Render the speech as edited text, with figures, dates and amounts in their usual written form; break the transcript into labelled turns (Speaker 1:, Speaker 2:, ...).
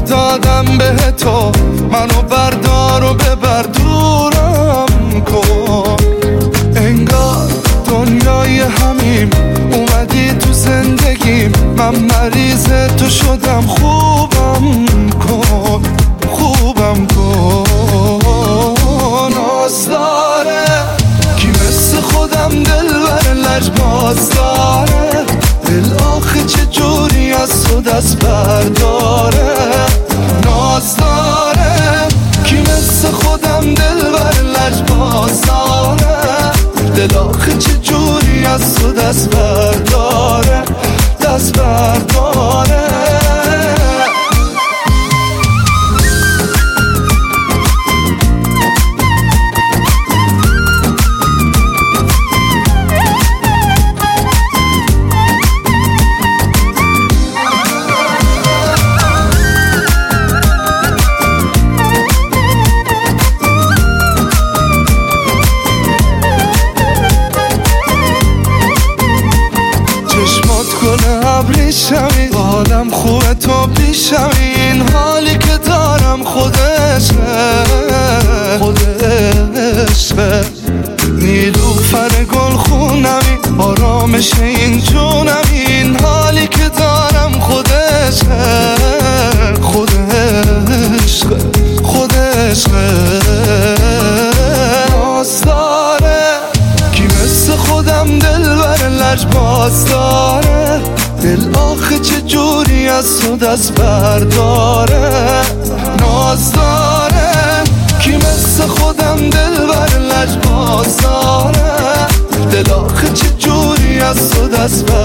Speaker 1: دادم به تو، منو بردار و ببر دورم کن. انگار دنیای همیم، اومدی تو زندگیم، من مریض تو شدم. خوبم کن، خوبم کن. ناز داره کی مثل خودم دلبر لجباز داره، دل آخه چه جوری از تو دست برداره. ناز داره کی مثل خودم دلبر لجباز داره، دل آخه چه جوری از تو دست برداره، دست برداره. ابریشمی حالم خوبه تو پیشمی، این حالی که دارم خودشه، خودشه. نیلوفر گل خونمی آرامش این جونمی، این حالی که دارم خودشه، خودشه، خودشه. ناز داره کی مثل خودم دلبر لجباز داره، دل آخه چه جوری از تو دست برداره. ناز داره کی مثل خودم دلبر لجباز داره، دل آخه چه جوری از تو دست برداره.